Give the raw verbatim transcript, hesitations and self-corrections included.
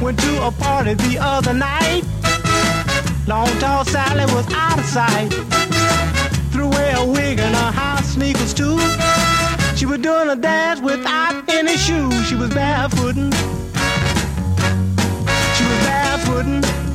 Went to a party the other night. Long tall Sally was out of sight. Threw away a wig and her high sneakers too. She was doing a dance without any shoes. She was barefootin'. She was barefootin'.